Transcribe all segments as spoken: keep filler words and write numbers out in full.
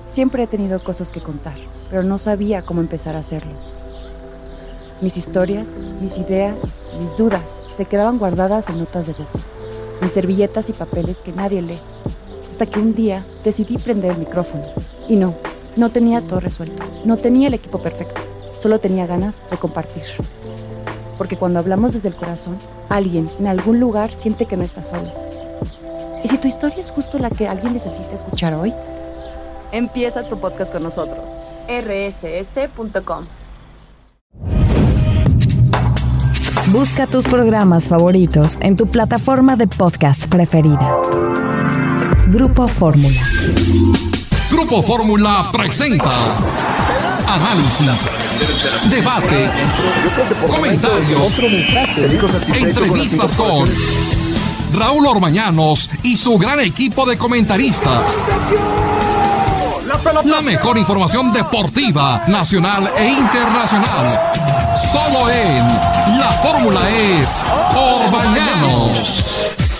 Siempre he tenido cosas que contar, pero no sabía cómo empezar a hacerlo. Mis historias, mis ideas, mis dudas se quedaban guardadas en notas de voz, en servilletas y papeles que nadie lee, hasta que un día decidí prender el micrófono. Y no, no tenía todo resuelto, no tenía el equipo perfecto, solo tenía ganas de compartir. Porque cuando hablamos desde el corazón, alguien en algún lugar siente que no está solo. ¿Y si tu historia es justo la que alguien necesita escuchar hoy? Empieza tu podcast con nosotros. erre ese ese punto com. Busca tus programas favoritos en tu plataforma de podcast preferida. Grupo Fórmula. Grupo Fórmula presenta análisis, debate, comentarios, entrevistas con Raúl Orbañanos y su gran equipo de comentaristas. La mejor información deportiva, nacional e internacional. Solo en La Fórmula es Orbañanos.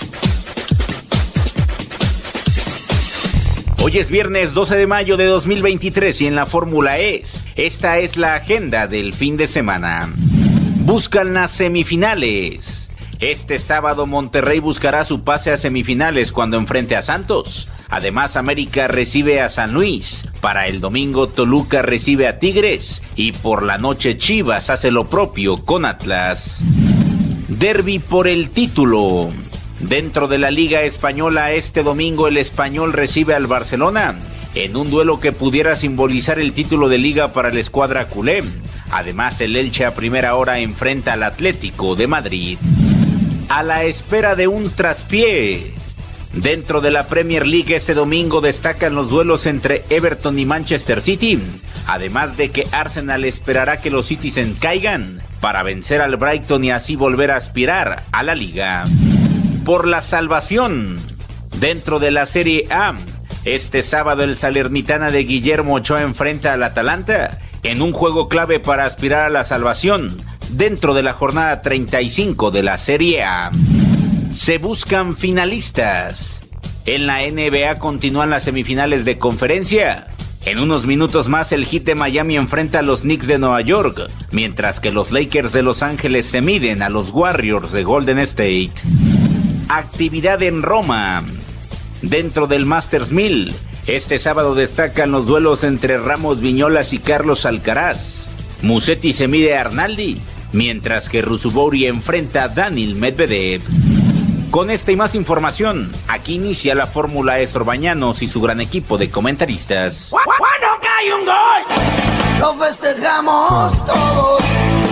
Hoy es viernes doce de mayo de dos mil veintitrés y en La Fórmula es. Esta es la agenda del fin de semana. Buscan las semifinales. Este sábado Monterrey buscará su pase a semifinales cuando enfrente a Santos. Además, América recibe a San Luis. Para el domingo, Toluca recibe a Tigres. Y por la noche, Chivas hace lo propio con Atlas. Derbi por el título. Dentro de la Liga Española, este domingo el Español recibe al Barcelona, en un duelo que pudiera simbolizar el título de Liga para la escuadra culé. Además, el Elche a primera hora enfrenta al Atlético de Madrid. A la espera de un traspié. Dentro de la Premier League este domingo destacan los duelos entre Everton y Manchester City, además de que Arsenal esperará que los Citizens caigan para vencer al Brighton y así volver a aspirar a la Liga. Por la salvación. Dentro de la Serie A, este sábado el Salernitana de Guillermo Ochoa enfrenta al Atalanta en un juego clave para aspirar a la salvación dentro de la jornada treinta y cinco de la Serie A. Se buscan finalistas. En la N B A continúan las semifinales de conferencia. En unos minutos más el Heat de Miami enfrenta a los Knicks de Nueva York, mientras que los Lakers de Los Ángeles se miden a los Warriors de Golden State. Actividad en Roma. Dentro del Masters mil, este sábado destacan los duelos entre Ramos Viñolas y Carlos Alcaraz. Musetti se mide a Arnaldi, mientras que Ruusuvuori enfrenta a Daniil Medvedev. Con esta y más información, aquí inicia la Fórmula es Orbañanos y su gran equipo de comentaristas. ¡Cuando cae un gol! ¡Lo festejamos todos!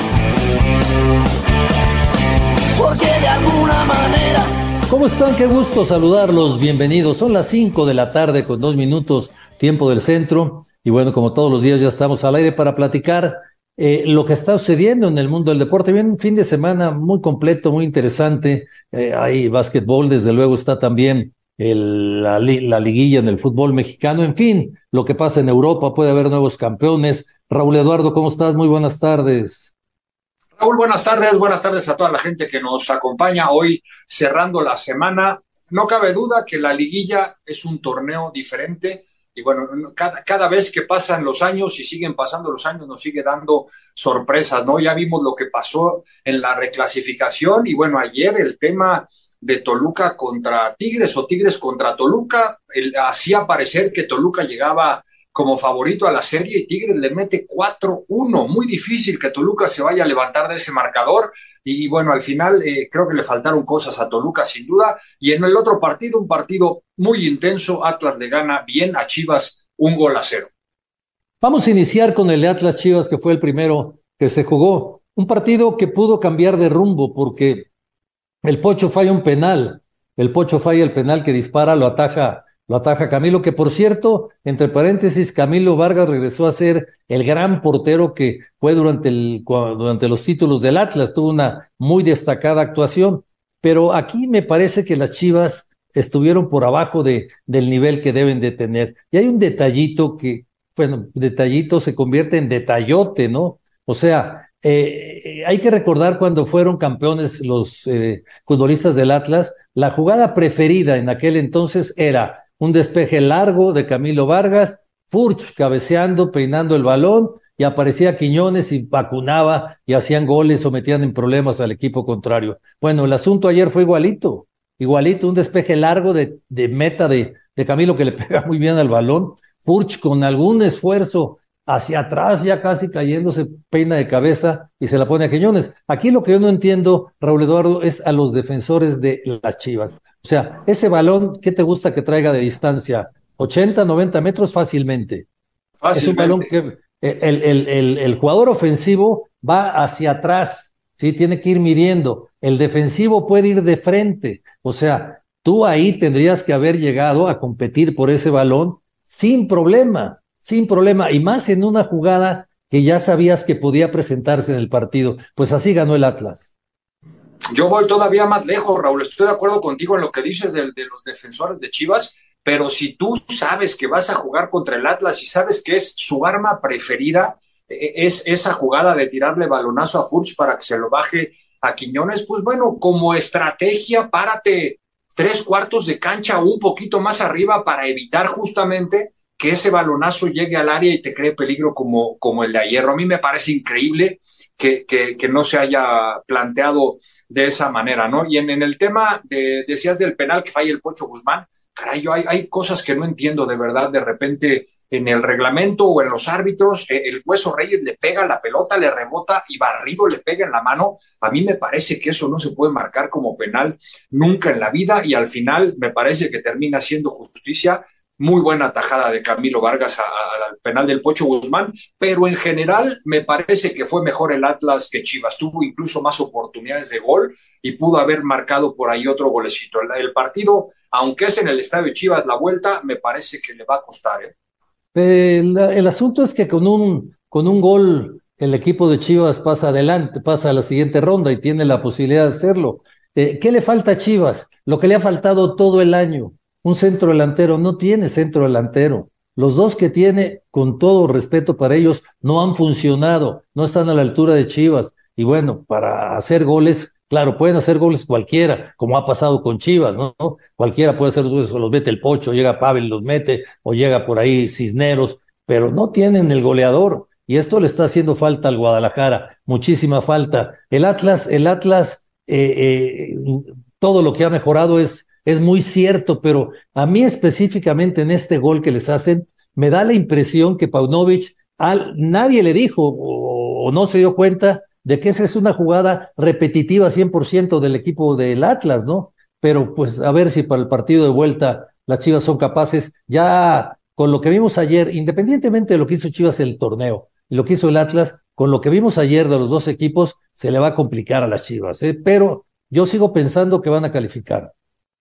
Porque de alguna manera... ¿Cómo están? Qué gusto saludarlos, bienvenidos. Son las cinco de la tarde con dos minutos, tiempo del centro. Y bueno, como todos los días ya estamos al aire para platicar eh, lo que está sucediendo en el mundo del deporte. Bien, un fin de semana muy completo, muy interesante. Eh, hay básquetbol, desde luego está también el, la, la liguilla en el fútbol mexicano. En fin, lo que pasa en Europa, puede haber nuevos campeones. Raúl Eduardo, ¿cómo estás? Muy buenas tardes. Raúl, buenas tardes, buenas tardes a toda la gente que nos acompaña hoy cerrando la semana. No cabe duda que la liguilla es un torneo diferente y bueno, cada, cada vez que pasan los años y siguen pasando los años nos sigue dando sorpresas, ¿no? Ya vimos lo que pasó en la reclasificación y bueno, ayer el tema de Toluca contra Tigres o Tigres contra Toluca, el, hacía parecer que Toluca llegaba como favorito a la serie y Tigres le mete cuatro uno. Muy difícil que Toluca se vaya a levantar de ese marcador y, y bueno, al final eh, creo que le faltaron cosas a Toluca sin duda. Y en el otro partido, un partido muy intenso, Atlas le gana bien a Chivas un gol a cero. Vamos a iniciar con el de Atlas Chivas, que fue el primero que se jugó. Un partido que pudo cambiar de rumbo porque el Pocho falla un penal. El Pocho falla el penal que dispara, lo ataja Lo ataja Camilo, que por cierto, entre paréntesis, Camilo Vargas regresó a ser el gran portero que fue durante, el, durante los títulos del Atlas, tuvo una muy destacada actuación, pero aquí me parece que las Chivas estuvieron por abajo de, del nivel que deben de tener. Y hay un detallito que, bueno, detallito se convierte en detallote, ¿no? O sea, eh, hay que recordar cuando fueron campeones los eh, futbolistas del Atlas, la jugada preferida en aquel entonces era un despeje largo de Camilo Vargas Furch cabeceando, peinando el balón, y aparecía Quiñones y vacunaba y hacían goles o metían en problemas al equipo contrario. Bueno, el asunto ayer fue igualito, igualito, un despeje largo de, de meta de, de Camilo que le pega muy bien al balón. Furch con algún esfuerzo hacia atrás, ya casi cayéndose, peina de cabeza y se la pone a Quiñones. Aquí lo que yo no entiendo, Raúl Eduardo, es a los defensores de las Chivas. O sea, ese balón, ¿qué te gusta que traiga de distancia? ochenta, noventa metros fácilmente. Fácilmente. Es un balón que el, el, el, el jugador ofensivo va hacia atrás, ¿sí? Tiene que ir midiendo. El defensivo puede ir de frente. O sea, tú ahí tendrías que haber llegado a competir por ese balón sin problema, sin problema. Y más en una jugada que ya sabías que podía presentarse en el partido. Pues así ganó el Atlas. Yo voy todavía más lejos, Raúl. Estoy de acuerdo contigo en lo que dices de, de los defensores de Chivas. Pero si tú sabes que vas a jugar contra el Atlas y sabes que es su arma preferida, es esa jugada de tirarle balonazo a Furch para que se lo baje a Quiñones, pues bueno, como estrategia, párate tres cuartos de cancha un poquito más arriba para evitar justamente que ese balonazo llegue al área y te cree peligro como, como el de ayer. A mí me parece increíble que, que, que no se haya planteado de esa manera, ¿no? Y en, en el tema, de, decías del penal que falla el Pocho Guzmán, caray, yo hay, hay cosas que no entiendo de verdad, de repente en el reglamento o en los árbitros, eh, el Hueso Reyes le pega la pelota, le rebota y Barrido le pega en la mano. A mí me parece que eso no se puede marcar como penal nunca en la vida y al final me parece que termina siendo justicia. Muy buena tajada de Camilo Vargas al penal del Pocho Guzmán, pero en general me parece que fue mejor el Atlas que Chivas. Tuvo incluso más oportunidades de gol y pudo haber marcado por ahí otro golecito. El, el partido, aunque es en el estadio de Chivas, la vuelta me parece que le va a costar. ¿eh? El, el asunto es que con un, con un gol el equipo de Chivas pasa adelante, pasa a la siguiente ronda y tiene la posibilidad de hacerlo. Eh, ¿Qué le falta a Chivas? Lo que le ha faltado todo el año. Un centro delantero, no tiene centro delantero. Los dos que tiene, con todo respeto para ellos, no han funcionado, no están a la altura de Chivas. Y bueno, para hacer goles, claro, pueden hacer goles cualquiera, como ha pasado con Chivas, ¿no? Cualquiera puede hacer goles, los mete el Pocho, llega Pavel, los mete, o llega por ahí Cisneros, pero no tienen el goleador. Y esto le está haciendo falta al Guadalajara, muchísima falta. El Atlas, el Atlas, eh, eh, todo lo que ha mejorado es Es muy cierto, pero a mí específicamente en este gol que les hacen, me da la impresión que Paunovic, al, nadie le dijo o, o no se dio cuenta de que esa es una jugada repetitiva cien por ciento del equipo del Atlas, ¿no? Pero pues a ver si para el partido de vuelta las Chivas son capaces, ya con lo que vimos ayer, independientemente de lo que hizo Chivas en el torneo y lo que hizo el Atlas, con lo que vimos ayer de los dos equipos, se le va a complicar a las Chivas, ¿eh? Pero yo sigo pensando que van a calificar.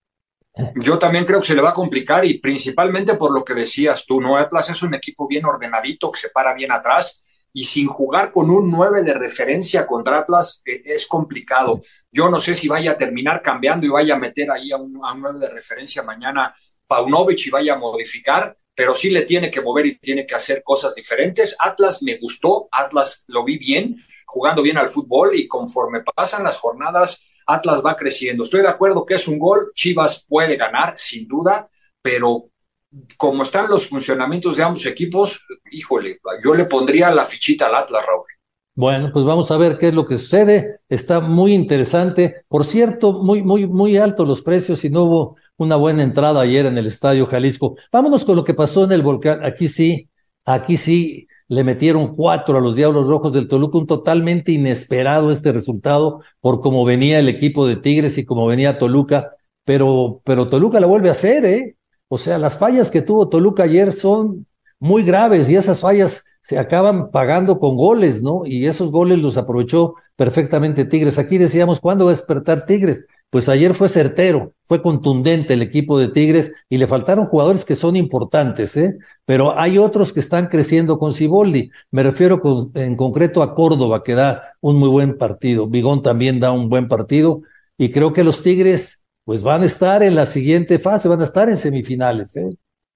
Yo también creo que se le va a complicar y principalmente por lo que decías tú, ¿no? Atlas es un equipo bien ordenadito que se para bien atrás y sin jugar con un nueve de referencia contra Atlas eh, es complicado. Yo no sé si vaya a terminar cambiando y vaya a meter ahí a un, a un nueve de referencia mañana Paunovic y vaya a modificar, pero sí le tiene que mover y tiene que hacer cosas diferentes. Atlas me gustó, Atlas lo vi bien, jugando bien al fútbol y conforme pasan las jornadas Atlas va creciendo. Estoy de acuerdo que es un gol, Chivas puede ganar, sin duda, pero como están los funcionamientos de ambos equipos, híjole, yo le pondría la fichita al Atlas, Raúl. Bueno, pues vamos a ver qué es lo que sucede. Está muy interesante. Por cierto, muy, muy, muy altos los precios y no hubo una buena entrada ayer en el Estadio Jalisco. Vámonos con lo que pasó en el Volcán. Aquí sí, aquí sí. Le metieron cuatro a los Diablos Rojos del Toluca, un totalmente inesperado este resultado por cómo venía el equipo de Tigres y cómo venía Toluca, pero, pero Toluca la vuelve a hacer, ¿eh? O sea, las fallas que tuvo Toluca ayer son muy graves y esas fallas se acaban pagando con goles, ¿no? Y esos goles los aprovechó perfectamente Tigres. Aquí decíamos, ¿cuándo va a despertar Tigres? Pues ayer fue certero, fue contundente el equipo de Tigres y le faltaron jugadores que son importantes, ¿eh? Pero hay otros que están creciendo con Siboldi. Me refiero con, en concreto a Córdoba, que da un muy buen partido. Vigón también da un buen partido y creo que los Tigres pues van a estar en la siguiente fase, van a estar en semifinales, ¿eh?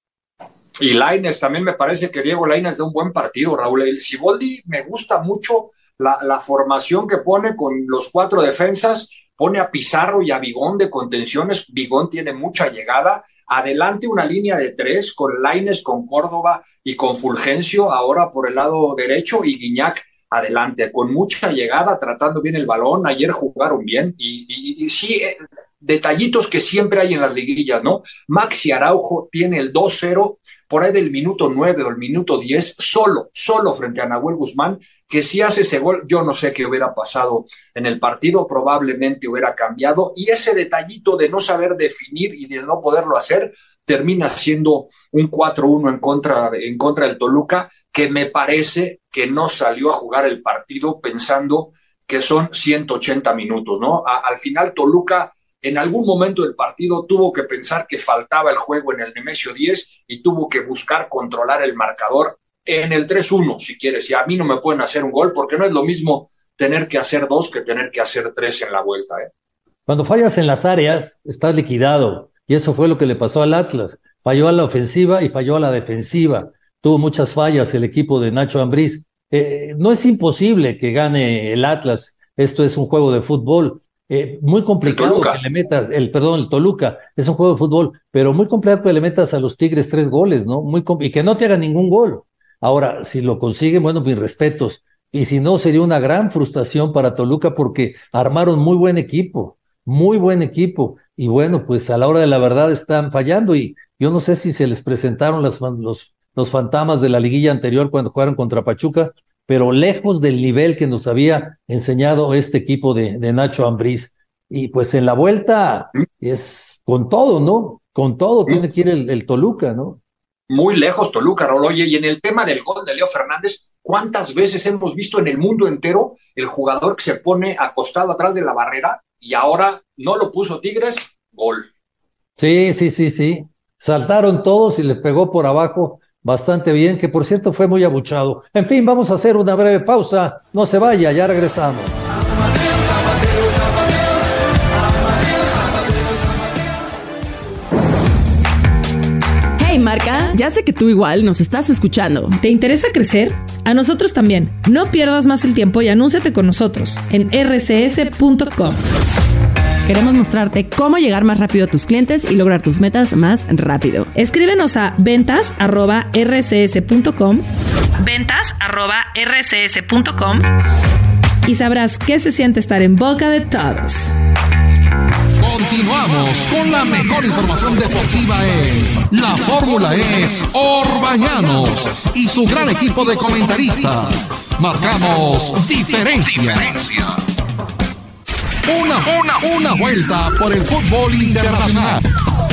Y Lainez, también me parece que Diego Lainez da un buen partido, Raúl. El Siboldi me gusta mucho la, la formación que pone con los cuatro defensas, pone a Pizarro y a Vigón de contenciones. Vigón tiene mucha llegada, Adelante una línea de tres con Lainez, con Córdoba y con Fulgencio, ahora por el lado derecho, y Guiñac adelante, con mucha llegada, tratando bien el balón. Ayer jugaron bien y, y, y sí, eh, detallitos que siempre hay en las liguillas, ¿no? Maxi Araujo tiene el dos cero por ahí del minuto nueve o el minuto diez, solo, solo frente a Nahuel Guzmán, que si hace ese gol, yo no sé qué hubiera pasado en el partido, probablemente hubiera cambiado, y ese detallito de no saber definir y de no poderlo hacer, termina siendo un cuatro uno en contra, de, en contra del Toluca, que me parece que no salió a jugar el partido pensando que son ciento ochenta minutos, ¿no? A, al final Toluca en algún momento del partido tuvo que pensar que faltaba el juego en el Nemesio diez y tuvo que buscar controlar el marcador en el tres uno, si quieres. Y a mí no me pueden hacer un gol, porque no es lo mismo tener que hacer dos que tener que hacer tres en la vuelta, ¿eh? Cuando fallas en las áreas, estás liquidado. Y eso fue lo que le pasó al Atlas. Falló a la ofensiva y falló a la defensiva. Tuvo muchas fallas el equipo de Nacho Ambriz. Eh, no es imposible que gane el Atlas. Esto es un juego de fútbol. Eh, muy complicado que le metas, el perdón, el Toluca, es un juego de fútbol, pero muy complicado que le metas a los Tigres tres goles, ¿no? Muy compl- y que no te hagan ningún gol. Ahora, si lo consiguen, bueno, mis respetos. Y si no, sería una gran frustración para Toluca, porque armaron muy buen equipo, muy buen equipo. Y bueno, pues a la hora de la verdad están fallando, y yo no sé si se les presentaron las, los, los fantasmas de la liguilla anterior cuando jugaron contra Pachuca, pero lejos del nivel que nos había enseñado este equipo de, de Nacho Ambriz. Y pues en la vuelta es con todo, ¿no? Con todo tiene que ir el, el Toluca, ¿no? Muy lejos Toluca, Raúl. Oye, y en el tema del gol de Leo Fernández, ¿cuántas veces hemos visto en el mundo entero el jugador que se pone acostado atrás de la barrera y ahora no lo puso Tigres? Gol. Sí, sí, sí, sí. Saltaron todos y le pegó por abajo bastante bien, que por cierto fue muy abuchado. En fin, vamos a hacer una breve pausa. No se vaya, ya regresamos. Hey Marca, ya sé que tú igual nos estás escuchando. ¿Te interesa crecer? A nosotros también. No pierdas más el tiempo y anúnciate con nosotros en erre ce ese punto com. Queremos mostrarte cómo llegar más rápido a tus clientes y lograr tus metas más rápido. Escríbenos a ventas arroba erre ce ese punto com, ventas arroba erre ce ese punto com, y sabrás qué se siente estar en boca de todos. Continuamos con la mejor información deportiva en La Fórmula es Orbañanos y su gran equipo de comentaristas. Marcamos diferencia. Una, una, una vuelta por el fútbol internacional.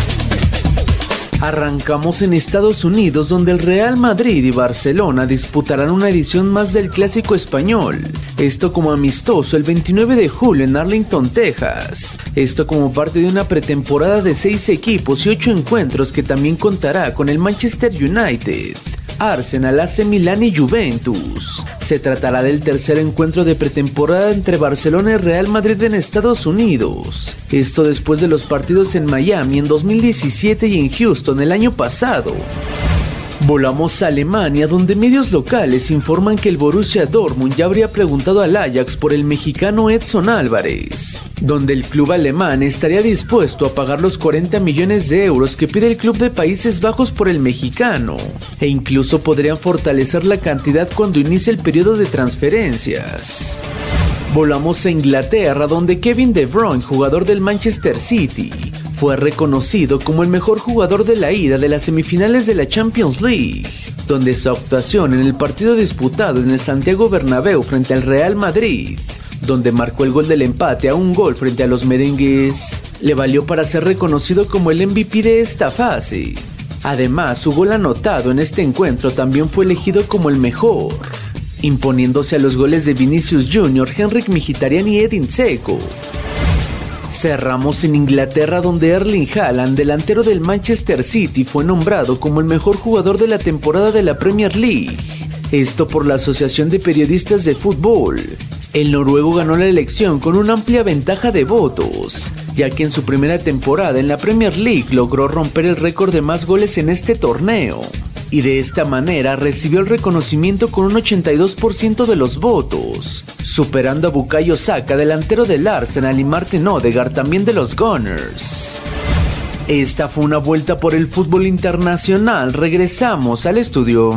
Arrancamos en Estados Unidos, donde el Real Madrid y Barcelona disputarán una edición más del Clásico Español. Esto como amistoso el veintinueve de julio en Arlington, Texas. Esto como parte de una pretemporada de seis equipos y ocho encuentros que también contará con el Manchester United, Arsenal, A C Milán y Juventus. Se tratará del tercer encuentro de pretemporada entre Barcelona y Real Madrid en Estados Unidos. Esto después de los partidos en Miami en dos mil diecisiete y en Houston el año pasado. Volamos a Alemania, donde medios locales informan que el Borussia Dortmund ya habría preguntado al Ajax por el mexicano Edson Álvarez, donde el club alemán estaría dispuesto a pagar los cuarenta millones de euros que pide el club de Países Bajos por el mexicano, e incluso podrían fortalecer la cantidad cuando inicie el periodo de transferencias. Volamos a Inglaterra, donde Kevin De Bruyne, jugador del Manchester City, fue reconocido como el mejor jugador de la ida de las semifinales de la Champions League, donde su actuación en el partido disputado en el Santiago Bernabéu frente al Real Madrid, donde marcó el gol del empate a un gol frente a los merengues, le valió para ser reconocido como el M V P de esta fase. Además, su gol anotado en este encuentro también fue elegido como el mejor, imponiéndose a los goles de Vinicius Junior, Henrik Mkhitaryan y Edin Dzeko. Cerramos en Inglaterra, donde Erling Haaland, delantero del Manchester City, fue nombrado como el mejor jugador de la temporada de la Premier League. Esto por la Asociación de Periodistas de Fútbol. El noruego ganó la elección con una amplia ventaja de votos, ya que en su primera temporada en la Premier League logró romper el récord de más goles en este torneo, y de esta manera recibió el reconocimiento con un ochenta y dos por ciento de los votos, superando a Bukayo Saka, delantero del Arsenal, y Martin Odegaard, también de los Gunners. Esta fue una vuelta por el fútbol internacional. Regresamos al estudio.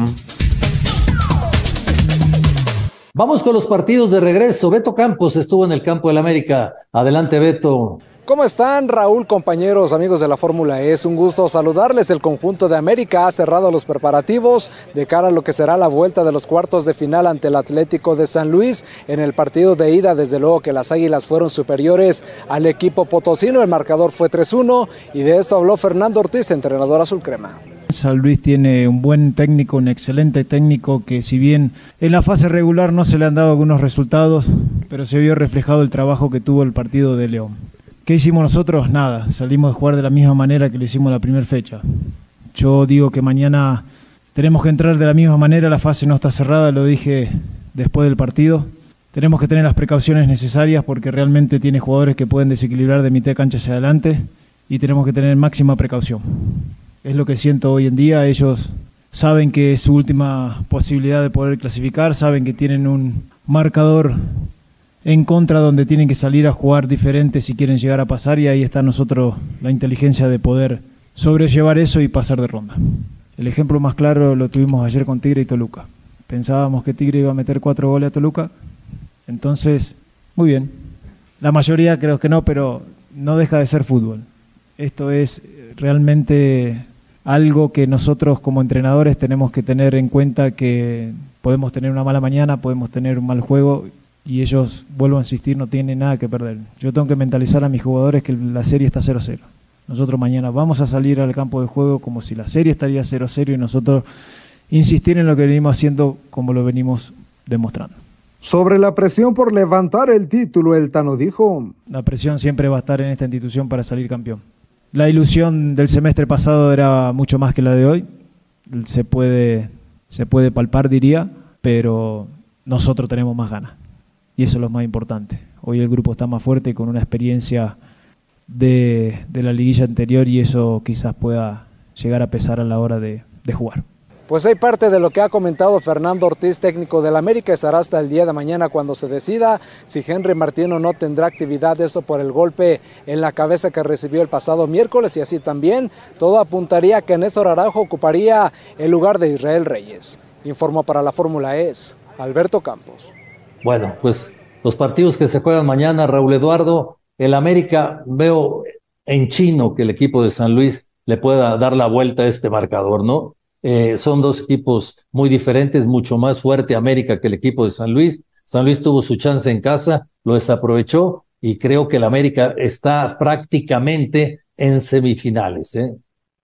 Vamos con los partidos de regreso. Beto Campos estuvo en el campo del América. Adelante, Beto. ¿Cómo están, Raúl, compañeros, amigos de la Fórmula E? Es un gusto saludarles. El conjunto de América ha cerrado los preparativos de cara a lo que será la vuelta de los cuartos de final ante el Atlético de San Luis. En el partido de ida, desde luego que las Águilas fueron superiores al equipo potosino. El marcador fue tres uno y de esto habló Fernando Ortiz, entrenador azul crema. San Luis tiene un buen técnico, un excelente técnico que si bien en la fase regular no se le han dado algunos resultados, pero se vio reflejado el trabajo que tuvo el partido de León. ¿Qué hicimos nosotros? Nada, salimos a jugar de la misma manera que lo hicimos la primera fecha. Yo digo que mañana tenemos que entrar de la misma manera, la fase no está cerrada, lo dije después del partido. Tenemos que tener las precauciones necesarias porque realmente tiene jugadores que pueden desequilibrar de mitad de cancha hacia adelante y tenemos que tener máxima precaución. Es lo que siento hoy en día. Ellos saben que es su última posibilidad de poder clasificar, saben que tienen un marcador en contra donde tienen que salir a jugar diferente si quieren llegar a pasar y ahí está nosotros la inteligencia de poder sobrellevar eso y pasar de ronda. El ejemplo más claro lo tuvimos ayer con Tigre y Toluca. Pensábamos que Tigre iba a meter cuatro goles a Toluca, entonces, muy bien. La mayoría creo que no, pero no deja de ser fútbol. Esto es realmente algo que nosotros como entrenadores tenemos que tener en cuenta, que podemos tener una mala mañana, podemos tener un mal juego y ellos, vuelvo a insistir, no tienen nada que perder. Yo tengo que mentalizar a mis jugadores que la serie está cero cero. Nosotros mañana vamos a salir al campo de juego como si la serie estaría cero cero y nosotros insistir en lo que venimos haciendo como lo venimos demostrando. Sobre la presión por levantar el título, el Tano dijo: la presión siempre va a estar en esta institución para salir campeón. La ilusión del semestre pasado era mucho más que la de hoy, se puede, se puede palpar, diría, pero nosotros tenemos más ganas y eso es lo más importante. Hoy el grupo está más fuerte con una experiencia de, de la liguilla anterior y eso quizás pueda llegar a pesar a la hora de, de jugar. Pues hay parte de lo que ha comentado Fernando Ortiz, técnico del América. Estará hasta el día de mañana cuando se decida si Henry Martín o no tendrá actividad, esto por el golpe en la cabeza que recibió el pasado miércoles, y así también todo apuntaría que Néstor Araujo ocuparía el lugar de Israel Reyes. Informó para la Fórmula E Alberto Campos. Bueno, pues los partidos que se juegan mañana, Raúl Eduardo, el América, veo en chino que el equipo de San Luis le pueda dar la vuelta a este marcador, ¿no? Eh, son dos equipos muy diferentes, mucho más fuerte América que el equipo de San Luis. San Luis tuvo su chance en casa, lo desaprovechó y creo que el América está prácticamente en semifinales, ¿eh?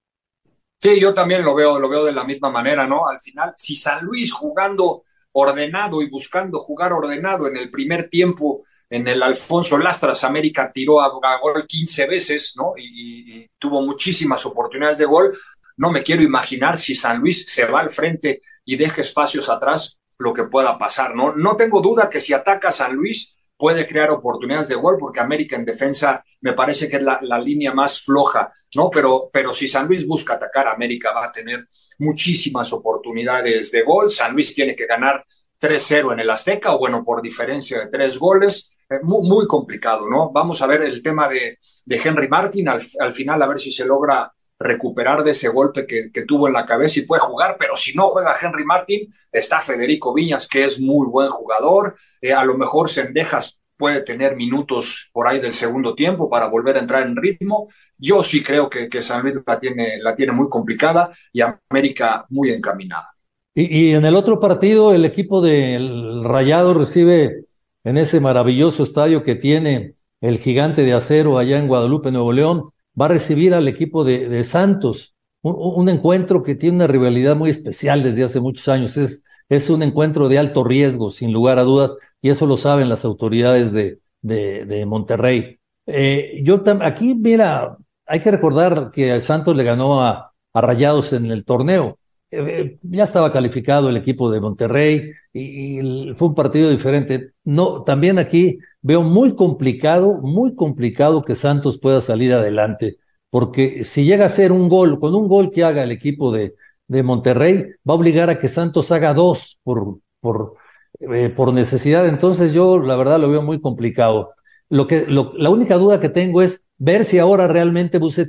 Sí, yo también lo veo, lo veo de la misma manera, ¿no? Al final, si San Luis jugando ordenado y buscando jugar ordenado en el primer tiempo, en el Alfonso Lastras, América tiró a, a gol quince veces, ¿no? Y, y, y tuvo muchísimas oportunidades de gol. No me quiero imaginar si San Luis se va al frente y deja espacios atrás, lo que pueda pasar, ¿no? No tengo duda que si ataca San Luis puede crear oportunidades de gol, porque América en defensa me parece que es la, la línea más floja, ¿no? Pero, pero si San Luis busca atacar, América va a tener muchísimas oportunidades de gol. San Luis tiene que ganar tres cero en el Azteca, o bueno, por diferencia de tres goles. Eh, muy, muy complicado, ¿no? Vamos a ver el tema de, de Henry Martin, al, al final a ver si se logra recuperar de ese golpe que, que tuvo en la cabeza y puede jugar, pero si no juega Henry Martin, está Federico Viñas, que es muy buen jugador, eh, a lo mejor Cendejas puede tener minutos por ahí del segundo tiempo para volver a entrar en ritmo. Yo sí creo que, que San Luis la tiene, la tiene muy complicada y América muy encaminada. Y, y en el otro partido, el equipo del Rayado recibe en ese maravilloso estadio que tiene el Gigante de Acero allá en Guadalupe, Nuevo León, va a recibir al equipo de, de Santos, un, un encuentro que tiene una rivalidad muy especial desde hace muchos años. Es, es un encuentro de alto riesgo, sin lugar a dudas, y eso lo saben las autoridades de, de, de Monterrey. Eh, yo tam, aquí, mira, hay que recordar que el Santos le ganó a, a Rayados en el torneo. Eh, ya estaba calificado el equipo de Monterrey y, y fue un partido diferente. No, también aquí veo muy complicado, muy complicado que Santos pueda salir adelante, porque si llega a ser un gol, con un gol que haga el equipo de, de Monterrey, va a obligar a que Santos haga dos por, por, eh, por necesidad. Entonces yo la verdad lo veo muy complicado. Lo que, lo, la única duda que tengo es ver si ahora realmente Vucetich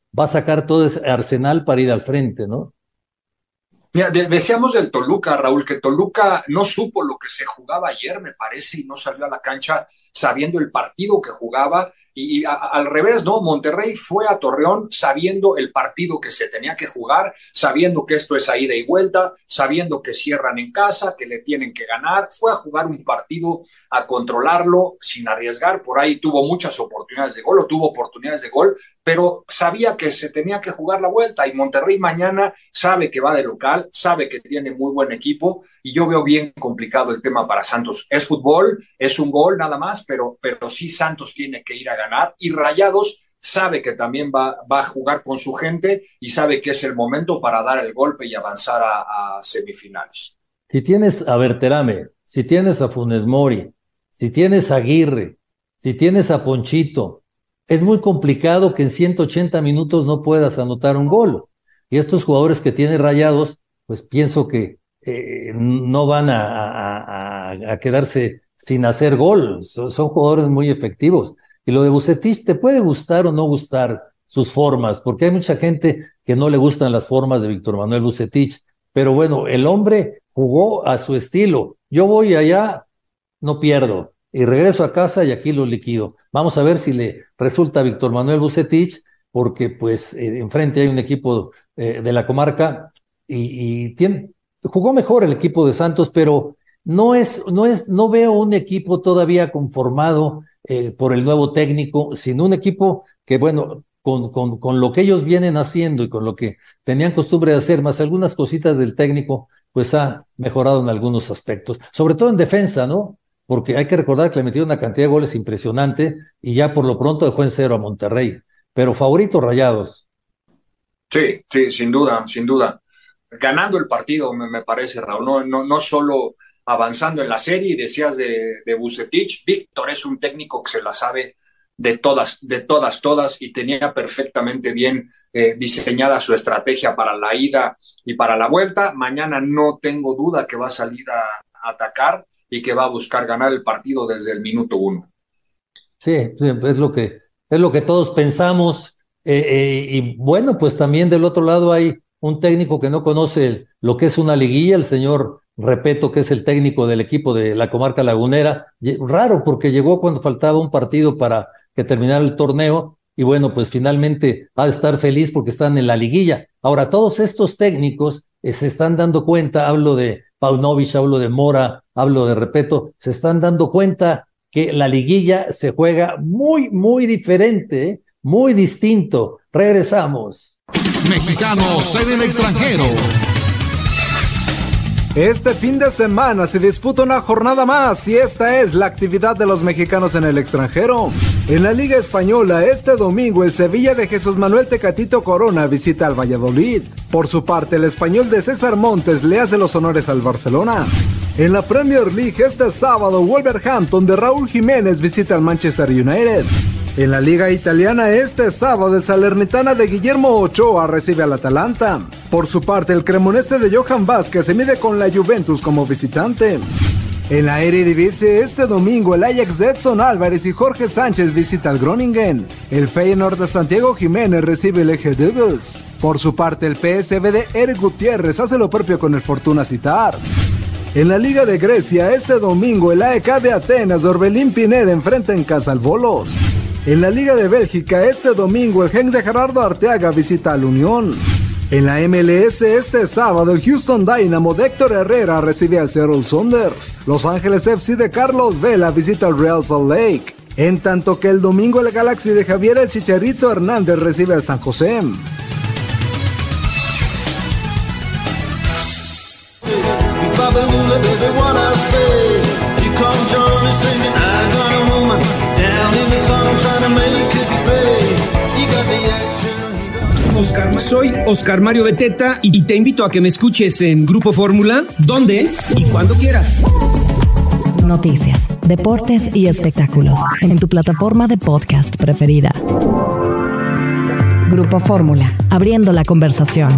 va a sacar todo ese arsenal para ir al frente, ¿no? Mira, de- decíamos del Toluca, Raúl, que Toluca no supo lo que se jugaba ayer, me parece, y no salió a la cancha sabiendo el partido que jugaba. Y, y a- al revés, ¿no? Monterrey fue a Torreón sabiendo el partido que se tenía que jugar, sabiendo que esto es a ida y vuelta, sabiendo que cierran en casa, que le tienen que ganar. Fue a jugar un partido, a controlarlo sin arriesgar. Por ahí tuvo muchas oportunidades de gol, o tuvo oportunidades de gol, pero sabía que se tenía que jugar la vuelta. Y Monterrey mañana sabe que va de local, sabe que tiene muy buen equipo, y yo veo bien complicado el tema para Santos. Es fútbol, es un gol nada más, pero, pero sí Santos tiene que ir a ganar, y Rayados sabe que también va, va a jugar con su gente y sabe que es el momento para dar el golpe y avanzar a, a semifinales. Si tienes a Berterame, si tienes a Funes Mori, si tienes a Aguirre, si tienes a Ponchito, es muy complicado que en ciento ochenta minutos no puedas anotar un gol. Y estos jugadores que tiene Rayados, pues pienso que eh, no van a, a, a, a quedarse sin hacer gol. Son, son jugadores muy efectivos. Y lo de Vucetich, te puede gustar o no gustar sus formas, porque hay mucha gente que no le gustan las formas de Víctor Manuel Vucetich, pero bueno, el hombre jugó a su estilo. Yo voy allá, no pierdo, y regreso a casa y aquí lo liquido. Vamos a ver si le resulta a Víctor Manuel Vucetich, porque pues eh, enfrente hay un equipo eh, de la comarca y, y tiene, jugó mejor el equipo de Santos, pero no es, no es, no veo un equipo todavía conformado Eh, por el nuevo técnico, sino un equipo que, bueno, con, con, con lo que ellos vienen haciendo y con lo que tenían costumbre de hacer, más algunas cositas del técnico, pues ha mejorado en algunos aspectos, sobre todo en defensa, ¿no? Porque hay que recordar que le metió una cantidad de goles impresionante y ya por lo pronto dejó en cero a Monterrey, pero favorito Rayados. Sí, sí, sin duda, sin duda. Ganando el partido, me, me parece, Raúl, no, no, no solo avanzando en la serie. Y decías de, de Vucetich, Víctor es un técnico que se la sabe de todas, de todas, todas, y tenía perfectamente bien eh, diseñada su estrategia para la ida y para la vuelta. Mañana no tengo duda que va a salir a, a atacar y que va a buscar ganar el partido desde el minuto uno. Sí, sí, es lo que, es lo que todos pensamos. Eh, eh, y bueno, pues también del otro lado hay un técnico que no conoce lo que es una liguilla, el señor Repeto, que es el técnico del equipo de la comarca lagunera. Raro, porque llegó cuando faltaba un partido para que terminara el torneo, y bueno, pues finalmente ha de estar feliz porque están en la liguilla. Ahora, todos estos técnicos eh, se están dando cuenta, hablo de Paunovic, hablo de Mora, hablo de Repeto, se están dando cuenta que la liguilla se juega muy, muy diferente, ¿eh? Muy distinto. Regresamos. Mexicanos sede en extranjero. Este fin de semana se disputa una jornada más y esta es la actividad de los mexicanos en el extranjero. En la Liga Española, este domingo el Sevilla de Jesús Manuel Tecatito Corona visita al Valladolid. Por su parte, el Español de César Montes le hace los honores al Barcelona. En la Premier League, este sábado, Wolverhampton de Raúl Jiménez visita al Manchester United. En la Liga Italiana, este sábado, el Salernitana de Guillermo Ochoa recibe al Atalanta. Por su parte, el Cremonese de Johan Vázquez se mide con la Juventus como visitante. En la Eredivisie, este domingo, el Ajax de Edson Álvarez y Jorge Sánchez visita al Groningen. El Feyenoord de Santiago Jiménez recibe el Eje Douglas. Por su parte, el P S V de Eric Gutiérrez hace lo propio con el Fortuna Sittard. En la Liga de Grecia, este domingo, el A E K de Atenas de Orbelín Pineda enfrenta en casa al Volos. En la Liga de Bélgica, este domingo, el Genk de Gerardo Arteaga visita al Unión. En la M L S, este sábado, el Houston Dynamo de Héctor Herrera recibe al Seattle Sounders. Los Ángeles F C de Carlos Vela visita al Real Salt Lake. En tanto que el domingo, el Galaxy de Javier El Chicharito Hernández recibe al San José. Oscar, soy Oscar Mario Beteta y te invito a que me escuches en Grupo Fórmula, donde y cuando quieras. Noticias, deportes y espectáculos en tu plataforma de podcast preferida. Grupo Fórmula, abriendo la conversación.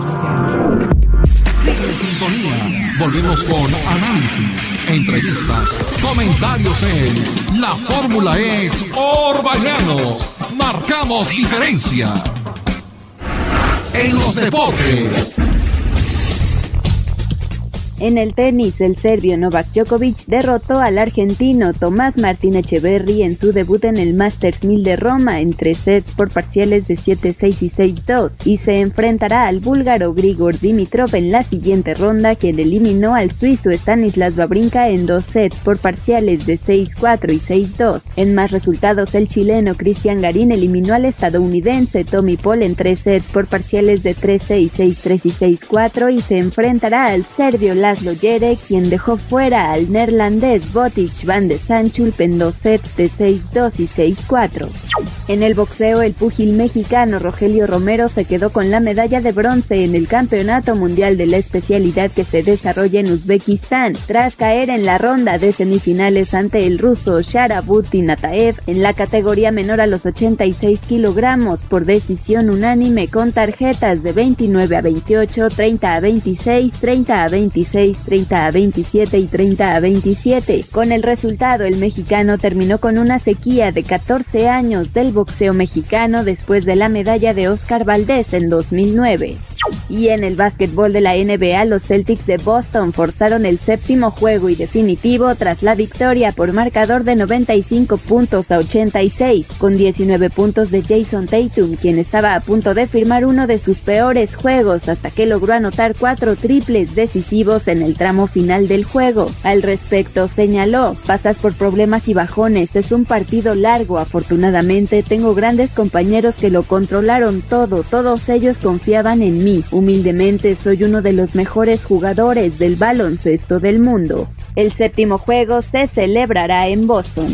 Sigue en sintonía. Volvemos con análisis, entrevistas, comentarios en La Fórmula es Orbañanos. Marcamos diferencia. en los deportes. En el tenis, el serbio Novak Djokovic derrotó al argentino Tomás Martín Echeverry en su debut en el Masters mil de Roma en tres sets por parciales de siete seis y seis dos, y se enfrentará al búlgaro Grigor Dimitrov en la siguiente ronda, quien eliminó al suizo Stanislas Wawrinka en dos sets por parciales de seis cuatro y seis dos. En más resultados, el chileno Cristian Garín eliminó al estadounidense Tommy Paul en tres sets por parciales de tres seis, seis tres y seis cuatro, y se enfrentará al serbio Laszlo Djere, quien dejó fuera al neerlandés Botic van de Zandschulp en dos sets de seis dos y seis cuatro. En el boxeo, el púgil mexicano Rogelio Romero se quedó con la medalla de bronce en el Campeonato Mundial de la especialidad que se desarrolla en Uzbekistán, tras caer en la ronda de semifinales ante el ruso Sharabutin Ataev en la categoría menor a los ochenta y seis kilogramos por decisión unánime con tarjetas de veintinueve a veintiocho, treinta a veintiséis, treinta a veintiséis, treinta a veintisiete y treinta a veintisiete. Con el resultado, el mexicano terminó con una sequía de catorce años del boxeo mexicano después de la medalla de Oscar Valdés en dos mil nueve. Y en el básquetbol de la N B A, los Celtics de Boston forzaron el séptimo juego y definitivo tras la victoria por marcador de noventa y cinco puntos a ochenta y seis, con diecinueve puntos de Jason Tatum, quien estaba a punto de firmar uno de sus peores juegos hasta que logró anotar cuatro triples decisivos en el tramo final del juego. Al respecto, señaló: "Pasas por problemas y bajones, es un partido largo, afortunadamente tengo grandes compañeros que lo controlaron todo, todos ellos confiaban en mí. Humildemente soy uno de los mejores jugadores del baloncesto del mundo". El séptimo juego se celebrará en Boston.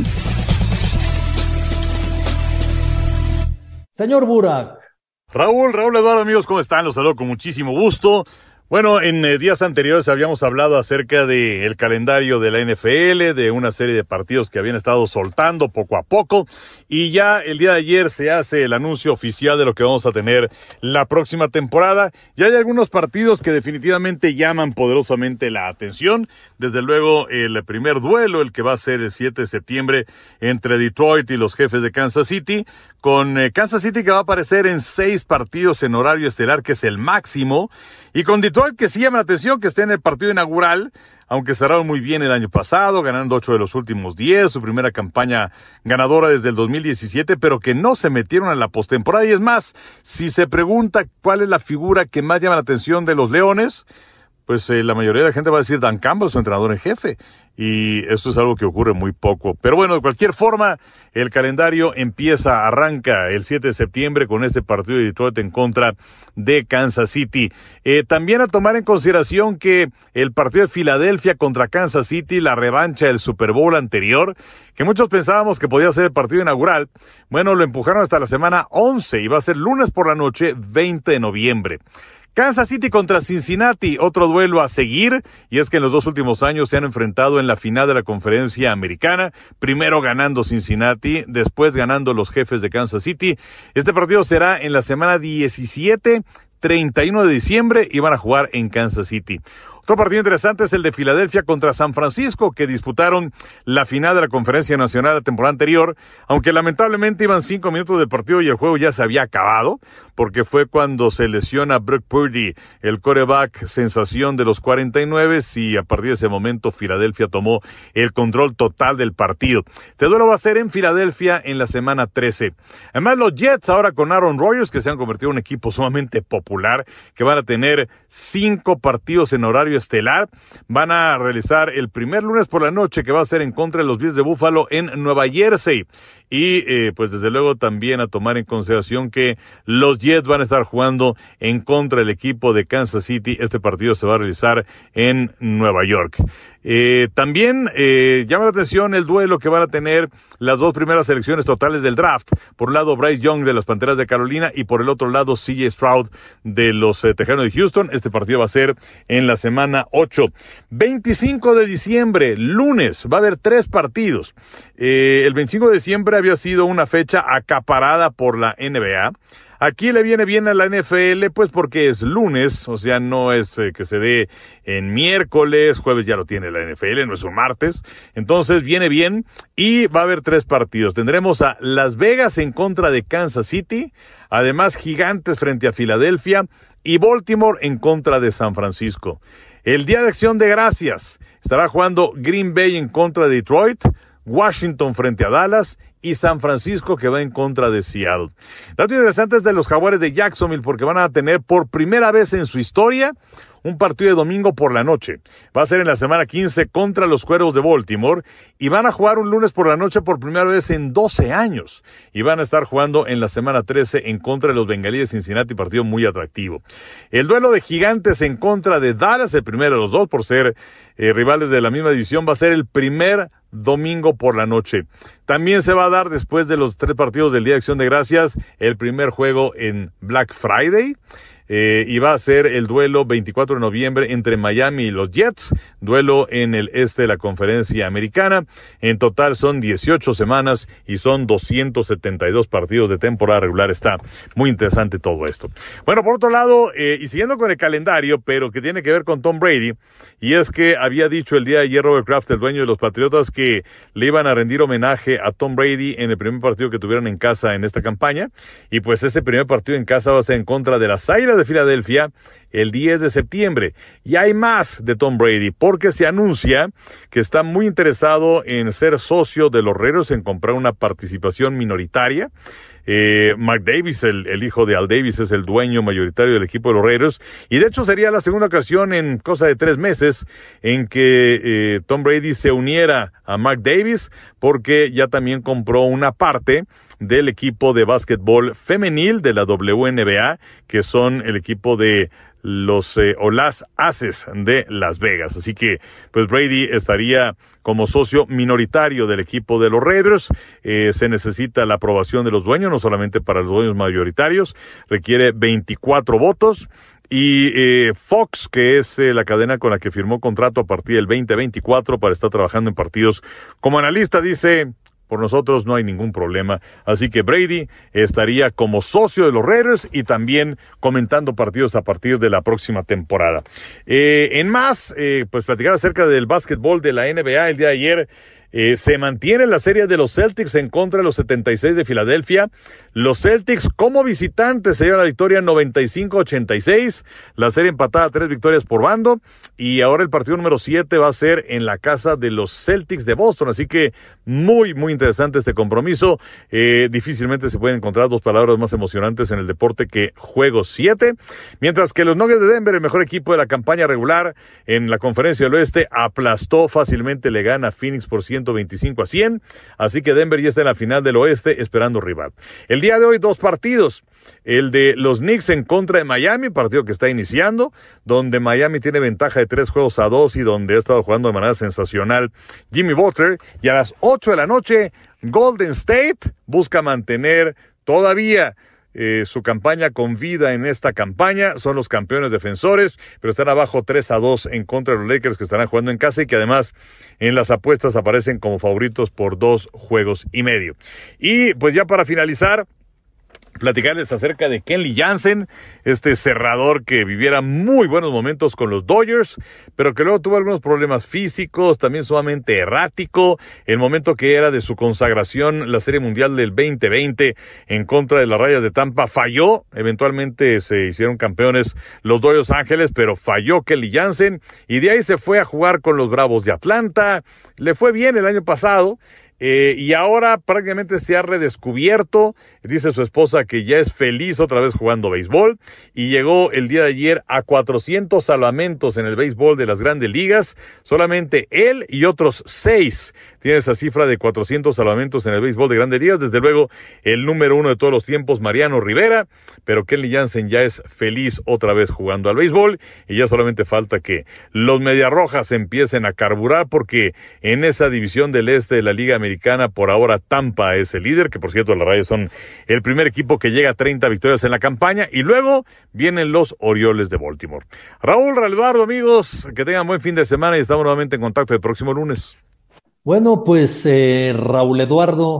Señor Burak. Raúl, Raúl Eduardo, amigos, ¿cómo están? Los saludo con muchísimo gusto. Bueno, en eh, días anteriores habíamos hablado acerca del calendario de la N F L, de una serie de partidos que habían estado soltando poco a poco, y ya el día de ayer se hace el anuncio oficial de lo que vamos a tener la próxima temporada. Ya hay algunos partidos que definitivamente llaman poderosamente la atención. Desde luego, el primer duelo, el que va a ser el siete de septiembre entre Detroit y los Jefes de Kansas City, con eh, Kansas City que va a aparecer en seis partidos en horario estelar, que es el máximo, y con Detroit que sí llama la atención que esté en el partido inaugural, aunque cerraron muy bien el año pasado, ganando ocho de los últimos diez, su primera campaña ganadora desde el dos mil diecisiete, pero que no se metieron a la postemporada. Y es más, si se pregunta cuál es la figura que más llama la atención de los Leones, pues eh, la mayoría de la gente va a decir Dan Campbell, su entrenador en jefe. Y esto es algo que ocurre muy poco. Pero bueno, de cualquier forma, el calendario empieza, arranca el siete de septiembre con este partido de Detroit en contra de Kansas City. Eh, también a tomar en consideración que el partido de Filadelfia contra Kansas City, la revancha del Super Bowl anterior, que muchos pensábamos que podía ser el partido inaugural, bueno, lo empujaron hasta la semana once y va a ser lunes por la noche, veinte de noviembre. Kansas City contra Cincinnati, otro duelo a seguir, y es que en los dos últimos años se han enfrentado en la final de la Conferencia Americana, primero ganando Cincinnati, después ganando los Jefes de Kansas City. Este partido será en la semana diecisiete, treinta y uno de diciembre, y van a jugar en Kansas City. Otro partido interesante es el de Filadelfia contra San Francisco, que disputaron la final de la Conferencia Nacional la temporada anterior, aunque lamentablemente iban cinco minutos del partido y el juego ya se había acabado, porque fue cuando se lesiona Brock Purdy, el quarterback sensación de los cuarenta y nueve, y a partir de ese momento Filadelfia tomó el control total del partido. Este duelo va a ser en Filadelfia en la semana trece. Además, los Jets ahora con Aaron Rodgers, que se han convertido en un equipo sumamente popular, que van a tener cinco partidos en horario estelar, van a realizar el primer lunes por la noche, que va a ser en contra de los Bills de Buffalo en Nueva Jersey. Y eh, pues desde luego también a tomar en consideración que los Jets van a estar jugando en contra del equipo de Kansas City. Este partido se va a realizar en Nueva York. Eh, también eh, llama la atención el duelo que van a tener las dos primeras selecciones totales del draft. Por un lado, Bryce Young de las Panteras de Carolina, y por el otro lado, C J Stroud de los eh, Tejanos de Houston. Este partido va a ser en la semana ocho. veinticinco de diciembre, lunes, va a haber tres partidos. Eh, el veinticinco de diciembre había sido una fecha acaparada por la N B A. Aquí le viene bien a la N F L, pues porque es lunes, o sea, no es eh, que se dé en miércoles, jueves ya lo tiene la N F L, no es un martes. Entonces viene bien y va a haber tres partidos. Tendremos a Las Vegas en contra de Kansas City, además Gigantes frente a Filadelfia y Baltimore en contra de San Francisco. El Día de Acción de Gracias estará jugando Green Bay en contra de Detroit, Washington frente a Dallas y San Francisco que va en contra de Seattle. Dato interesante es de los Jaguares de Jacksonville porque van a tener por primera vez en su historia un partido de domingo por la noche. Va a ser en la semana quince contra los Cuervos de Baltimore y van a jugar un lunes por la noche por primera vez en doce años. Y van a estar jugando en la semana trece en contra de los Bengalíes de Cincinnati, partido muy atractivo. El duelo de Gigantes en contra de Dallas, el primero de los dos por ser eh, rivales de la misma división, va a ser el primer domingo por la noche. También se va a dar después de los tres partidos del Día de Acción de Gracias el primer juego en Black Friday. Eh, y va a ser el duelo veinticuatro de noviembre entre Miami y los Jets, duelo en el este de la Conferencia Americana. En total son dieciocho semanas y son doscientos setenta y dos partidos de temporada regular. Está muy interesante todo esto. Bueno, por otro lado, eh, y siguiendo con el calendario, pero que tiene que ver con Tom Brady, y es que había dicho el día de ayer Robert Kraft, el dueño de los Patriotas, que le iban a rendir homenaje a Tom Brady en el primer partido que tuvieron en casa en esta campaña, y pues ese primer partido en casa va a ser en contra de las Águilas de Filadelfia el diez de septiembre. Y hay más de Tom Brady porque se anuncia que está muy interesado en ser socio de los Raiders, en comprar una participación minoritaria. Eh, Mark Davis, el, el hijo de Al Davis, es el dueño mayoritario del equipo de los Raiders, y de hecho sería la segunda ocasión en cosa de tres meses en que eh, Tom Brady se uniera a Mark Davis, porque ya también compró una parte del equipo de básquetbol femenil de la W N B A, que son el equipo de los eh, o las Aces de Las Vegas. Así que pues Brady estaría como socio minoritario del equipo de los Raiders. Eh, se necesita la aprobación de los dueños, no solamente para los dueños mayoritarios, requiere veinticuatro votos. Y eh, Fox, que es eh, la cadena con la que firmó contrato a partir del veinte veinticuatro para estar trabajando en partidos como analista, dice: por nosotros no hay ningún problema. Así que Brady estaría como socio de los Raiders y también comentando partidos a partir de la próxima temporada. Eh, en más, eh, pues platicar acerca del básquetbol de la N B A el día de ayer. Eh, se mantiene la serie de los Celtics en contra de los setenta y seis de Filadelfia. Los Celtics como visitantes se llevan la victoria noventa y cinco a ochenta y seis. La serie empatada a tres victorias por bando. Y ahora el partido número siete va a ser en la casa de los Celtics de Boston. Así que muy, muy interesante este compromiso. Eh, difícilmente se pueden encontrar dos palabras más emocionantes en el deporte que juego siete. Mientras que los Nuggets de Denver, el mejor equipo de la campaña regular en la Conferencia del Oeste, aplastó fácilmente, le gana a Phoenix por ciento veinticinco a cien, así que Denver ya está en la final del oeste esperando rival. El día de hoy dos partidos, el de los Knicks en contra de Miami, partido que está iniciando, donde Miami tiene ventaja de tres juegos a dos y donde ha estado jugando de manera sensacional Jimmy Butler, y a las ocho de la noche Golden State busca mantener todavía Eh, su campaña con vida en esta campaña. Son los campeones defensores, pero están abajo tres a dos en contra de los Lakers, que estarán jugando en casa y que además en las apuestas aparecen como favoritos por dos juegos y medio. Y pues ya para finalizar, platicarles acerca de Kenley Jansen, este cerrador que viviera muy buenos momentos con los Dodgers, pero que luego tuvo algunos problemas físicos, también sumamente errático. El momento que era de su consagración, la Serie Mundial del veinte veinte en contra de las Rayas de Tampa, falló. Eventualmente se hicieron campeones los Dodgers Ángeles, pero falló Kenley Jansen, y de ahí se fue a jugar con los Bravos de Atlanta. Le fue bien el año pasado. Eh, y ahora prácticamente se ha redescubierto. Dice su esposa que ya es feliz otra vez jugando béisbol, y llegó el día de ayer a cuatrocientos salvamentos en el béisbol de las Grandes Ligas. Solamente él y otros seis tienen esa cifra de cuatrocientos salvamentos en el béisbol de Grandes Ligas. Desde luego el número uno de todos los tiempos, Mariano Rivera, pero Kenley Jansen ya es feliz otra vez jugando al béisbol, y ya solamente falta que los Mediarrojas empiecen a carburar, porque en esa división del este de la Liga Americana por ahora Tampa es el líder, que por cierto las Rayas son el primer equipo que llega a treinta victorias en la campaña, y luego vienen los Orioles de Baltimore. Raúl, Raúl Eduardo, amigos, que tengan buen fin de semana y estamos nuevamente en contacto el próximo lunes. Bueno, pues eh, Raúl Eduardo,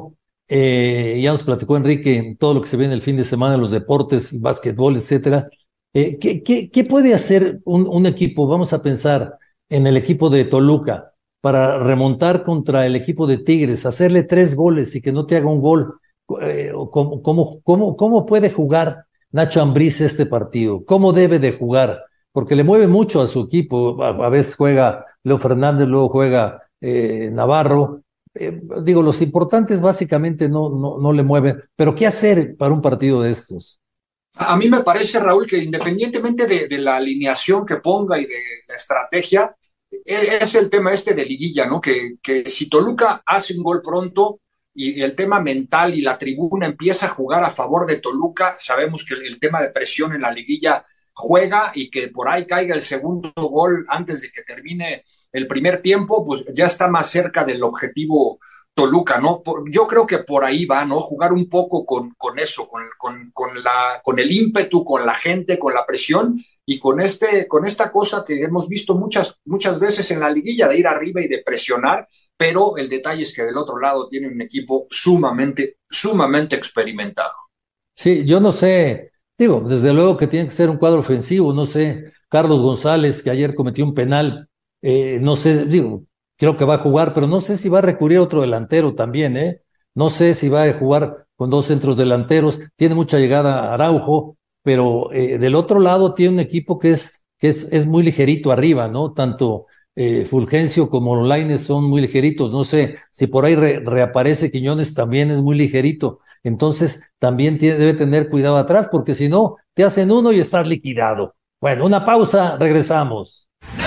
Eh, ya nos platicó Enrique todo lo que se ve en el fin de semana, los deportes, básquetbol, etcétera. Eh, ¿qué, qué, ¿Qué puede hacer un, un equipo? Vamos a pensar en el equipo de Toluca para remontar contra el equipo de Tigres, hacerle tres goles y que no te haga un gol. Eh, ¿cómo, cómo, cómo, ¿Cómo puede jugar Nacho Ambriz este partido? ¿Cómo debe de jugar? Porque le mueve mucho a su equipo. A, a veces juega Leo Fernández, luego juega eh, Navarro. Eh, digo, los importantes básicamente no, no, no le mueven. Pero ¿qué hacer para un partido de estos? A mí me parece, Raúl, que independientemente de, de la alineación que ponga y de la estrategia, es, es el tema este de liguilla, ¿no? Que, que si Toluca hace un gol pronto y el tema mental y la tribuna empieza a jugar a favor de Toluca, sabemos que el, el tema de presión en la liguilla juega, y que por ahí caiga el segundo gol antes de que termine el primer tiempo, pues ya está más cerca del objetivo Toluca, ¿no? Por, yo creo que por ahí va, ¿no? Jugar un poco con, con eso, con, con, con, la, con el ímpetu, con la gente, con la presión y con, este, con esta cosa que hemos visto muchas, muchas veces en la liguilla, de ir arriba y de presionar, pero el detalle es que del otro lado tiene un equipo sumamente, sumamente experimentado. Sí, yo no sé, digo, desde luego que tiene que ser un cuadro ofensivo, no sé, Carlos González, que ayer cometió un penal, eh, no sé, digo, creo que va a jugar, pero no sé si va a recurrir a otro delantero también, ¿eh? No sé si va a jugar con dos centros delanteros, tiene mucha llegada Araujo, pero eh, del otro lado tiene un equipo que es, que es, es muy ligerito arriba, ¿no? Tanto eh, Fulgencio como Lainez son muy ligeritos, no sé, si por ahí re, reaparece Quiñones también es muy ligerito, entonces también tiene, debe tener cuidado atrás, porque si no, te hacen uno y estás liquidado. Bueno, una pausa, regresamos.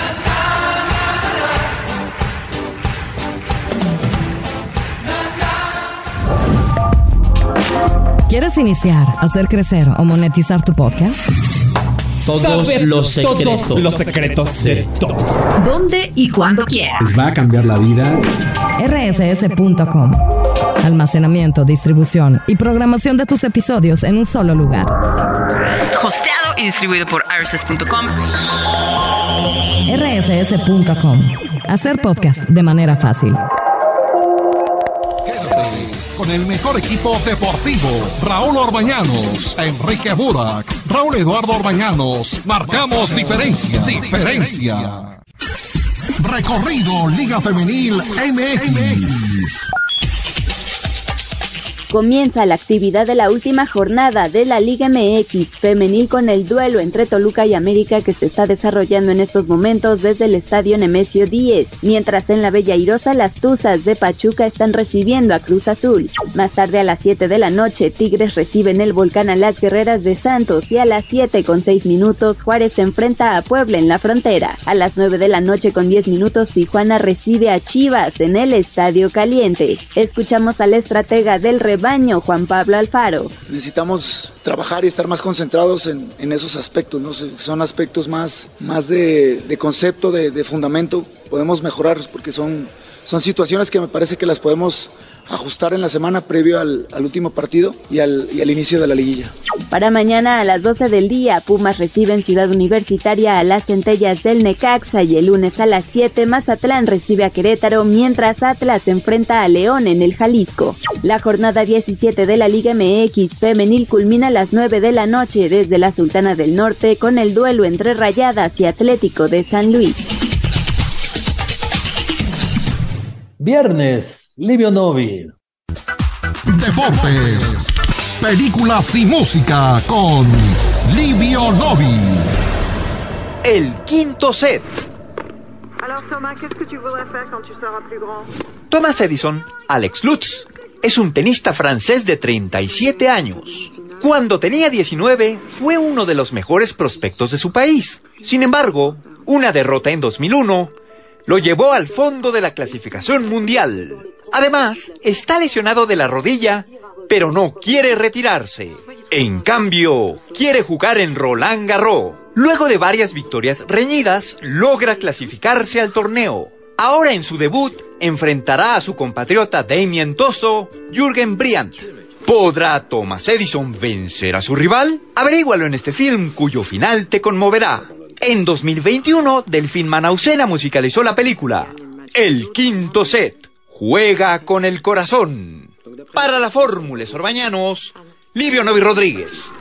¿Quieres iniciar, hacer crecer o monetizar tu podcast? Todos Saber los secretos. Todos los secretos de todos. ¿Dónde y cuándo quieras? ¿Les va a cambiar la vida? R S S punto com. Almacenamiento, distribución y programación de tus episodios en un solo lugar. Hosteado y distribuido por R S S punto com. R S S punto com. Hacer podcast de manera fácil. Con el mejor equipo deportivo, Raúl Orbañanos, Enrique Burak, Raúl Eduardo Orbañanos, marcamos diferencia, diferencia. Recorrido Liga Femenil M X. Comienza la actividad de la última jornada de la Liga M X femenil con el duelo entre Toluca y América, que se está desarrollando en estos momentos desde el estadio Nemesio Díez, mientras en la Bella Airosa las Tuzas de Pachuca están recibiendo a Cruz Azul. Más tarde, a las siete de la noche, Tigres recibe en el Volcán a las Guerreras de Santos, y a las siete con seis minutos Juárez se enfrenta a Puebla en la Frontera. A las nueve de la noche con diez minutos Tijuana recibe a Chivas en el Estadio Caliente. Escuchamos al estratega del rebaño, Juan Pablo Alfaro. Necesitamos trabajar y estar más concentrados en, en esos aspectos, ¿no? Son aspectos más, más de, de concepto, de, de fundamento. Podemos mejorarlos porque son, son situaciones que me parece que las podemos ajustar en la semana previo al, al último partido y al, y al inicio de la liguilla. Para mañana a las doce del día, Pumas recibe en Ciudad Universitaria a las Centellas del Necaxa, y el lunes a las siete Mazatlán recibe a Querétaro, mientras Atlas se enfrenta a León en el Jalisco. La jornada diecisiete de la Liga M X femenil culmina a las nueve de la noche desde la Sultana del Norte con el duelo entre Rayadas y Atlético de San Luis. Viernes, Livio Novi. Deportes, películas y música con Livio Novi. El quinto set. Thomas Edison, Alex Lutz, es un tenista francés de treinta y siete años. Cuando tenía diecinueve, fue uno de los mejores prospectos de su país. Sin embargo, una derrota en dos mil uno lo llevó al fondo de la clasificación mundial. Además, está lesionado de la rodilla, pero no quiere retirarse. En cambio, quiere jugar en Roland Garros. Luego de varias victorias reñidas, logra clasificarse al torneo. Ahora en su debut, enfrentará a su compatriota Damien Tosso, Jürgen Briand. ¿Podrá Thomas Edison vencer a su rival? Averígualo en este film, cuyo final te conmoverá. En dos mil veintiuno, Delfín Manaucena musicalizó la película El Quinto Set. Juega con el corazón. Para la Fórmula Orbañanos, Livio Novi Rodríguez.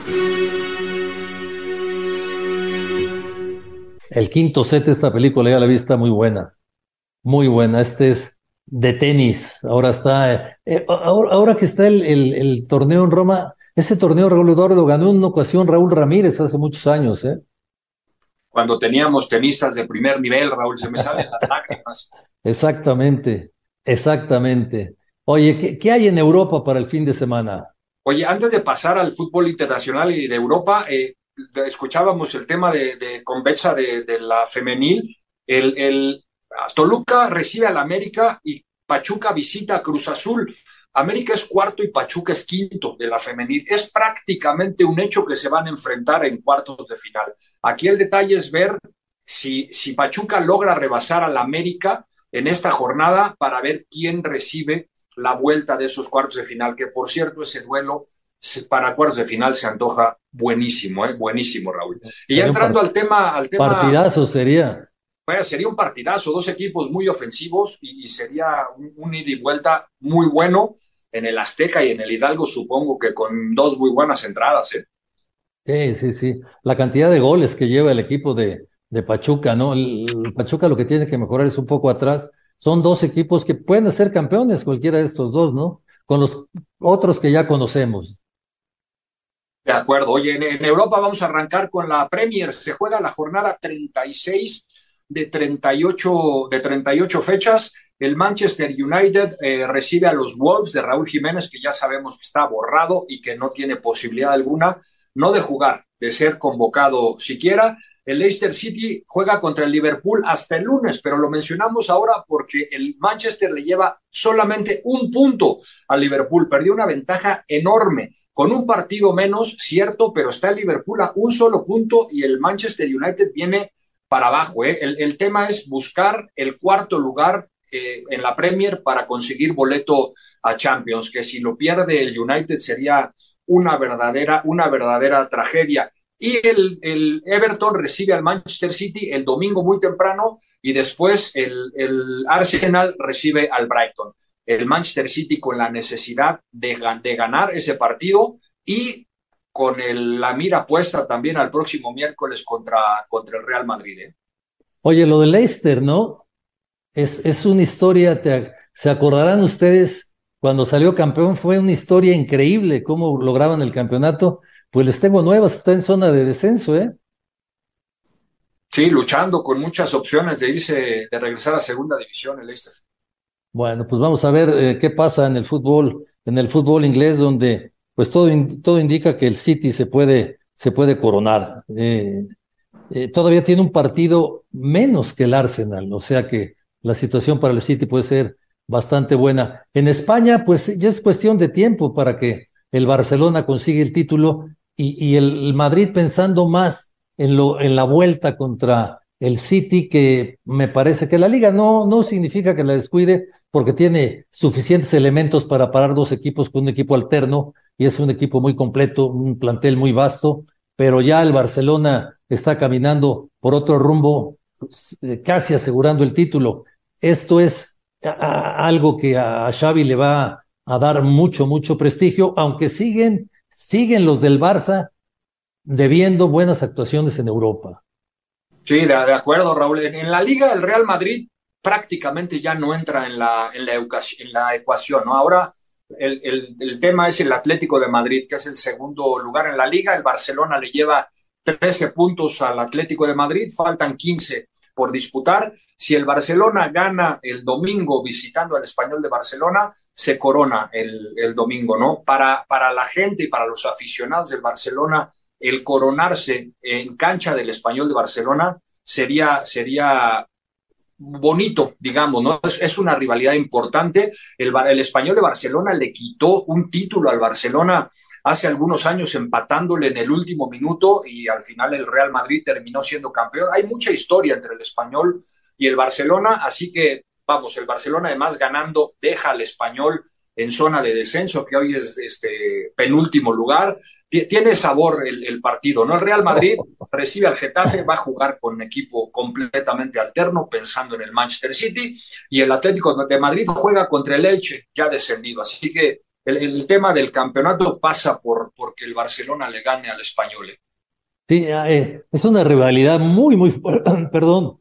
El quinto set de esta película ya la vi, está muy buena, muy buena. Este es de tenis, ahora está, eh, ahora, ahora que está el, el, el torneo en Roma, ese torneo Raúl Eduardo ganó en una ocasión Raúl Ramírez hace muchos años, ¿eh? Cuando teníamos tenistas de primer nivel, Raúl, se me salen las lágrimas. Exactamente, exactamente. Oye, ¿qué, ¿qué hay en Europa para el fin de semana? Oye, antes de pasar al fútbol internacional y de Europa, eh, escuchábamos el tema de, de Convexa de, de la femenil. El, el Toluca recibe al América y Pachuca visita a Cruz Azul. América es cuarto y Pachuca es quinto de la femenil. Es prácticamente un hecho que se van a enfrentar en cuartos de final. Aquí el detalle es ver si, si Pachuca logra rebasar al América en esta jornada para ver quién recibe la vuelta de esos cuartos de final, que por cierto ese duelo para cuartos de final se antoja buenísimo, ¿eh? Buenísimo, Raúl. Y ya entrando al tema, al tema... Partidazo sería. Bueno, sería un partidazo, dos equipos muy ofensivos y, y sería un, un ida y vuelta muy bueno en el Azteca y en el Hidalgo, supongo que con dos muy buenas entradas, ¿eh? Sí, sí, sí. La cantidad de goles que lleva el equipo de, de Pachuca, ¿no? El, el Pachuca lo que tiene que mejorar es un poco atrás. Son dos equipos que pueden ser campeones, cualquiera de estos dos, ¿no? Con los otros que ya conocemos. De acuerdo. Oye, en, en Europa vamos a arrancar con la Premier. Se juega la jornada treinta y seis de treinta y ocho, de treinta y ocho fechas. El Manchester United eh, recibe a los Wolves de Raúl Jiménez, que ya sabemos que está borrado y que no tiene posibilidad alguna, no de jugar, de ser convocado siquiera. El Leicester City juega contra el Liverpool hasta el lunes, pero lo mencionamos ahora porque el Manchester le lleva solamente un punto al Liverpool. Perdió una ventaja enorme, con un partido menos, cierto, pero está el Liverpool a un solo punto y el Manchester United viene para abajo, ¿eh? El, el tema es buscar el cuarto lugar eh, en la Premier para conseguir boleto a Champions, que si lo pierde el United sería una verdadera, una verdadera tragedia. Y el, el Everton recibe al Manchester City el domingo muy temprano y después el, el Arsenal recibe al Brighton. El Manchester City con la necesidad de, de ganar ese partido y con el, la mira puesta también al próximo miércoles contra, contra el Real Madrid, ¿eh? Oye, lo de Leicester, ¿no? Es, es una historia, te, se acordarán ustedes, cuando salió campeón fue una historia increíble, cómo lograban el campeonato. Pues les tengo nuevas, está en zona de descenso, ¿eh? Sí, luchando con muchas opciones de irse, de regresar a segunda división el Leicester. Bueno, pues vamos a ver eh, qué pasa en el fútbol, en el fútbol inglés, donde pues todo, todo indica que el City se puede, se puede coronar. Eh, eh, todavía tiene un partido menos que el Arsenal, o sea que la situación para el City puede ser bastante buena. En España, pues ya es cuestión de tiempo para que el Barcelona consiga el título y, y el, el Madrid pensando más en, lo, en la vuelta contra el City, que me parece que la Liga no, no significa que la descuide, porque tiene suficientes elementos para parar dos equipos con un equipo alterno, y es un equipo muy completo, un plantel muy vasto, pero ya el Barcelona está caminando por otro rumbo, casi asegurando el título. Esto es a, a, algo que a, a Xavi le va a dar mucho, mucho prestigio, aunque siguen, siguen los del Barça debiendo buenas actuaciones en Europa. Sí, de, de acuerdo, Raúl. En, en la Liga, el Real Madrid prácticamente ya no entra en la, en la, educación, en la ecuación, ¿no? Ahora el, el, el tema es el Atlético de Madrid, que es el segundo lugar en la Liga. El Barcelona le lleva trece puntos al Atlético de Madrid, faltan quince por disputar. Si el Barcelona gana el domingo visitando al Español de Barcelona, se corona el, el domingo, ¿no? Para, para la gente y para los aficionados del Barcelona, el coronarse en cancha del Español de Barcelona sería, sería bonito, digamos, ¿no? Es, es una rivalidad importante. El, el Español de Barcelona le quitó un título al Barcelona hace algunos años empatándole en el último minuto y al final el Real Madrid terminó siendo campeón. Hay mucha historia entre el Español y el Barcelona, así que vamos, el Barcelona además ganando deja al Español en zona de descenso, que hoy es este penúltimo lugar. Tiene sabor el, el partido, ¿no? El Real Madrid recibe al Getafe, va a jugar con un equipo completamente alterno, pensando en el Manchester City, y el Atlético de Madrid juega contra el Elche, ya descendido. Así que el, el tema del campeonato pasa por porque el Barcelona le gane al Español. Sí, eh, es una rivalidad muy, muy, perdón,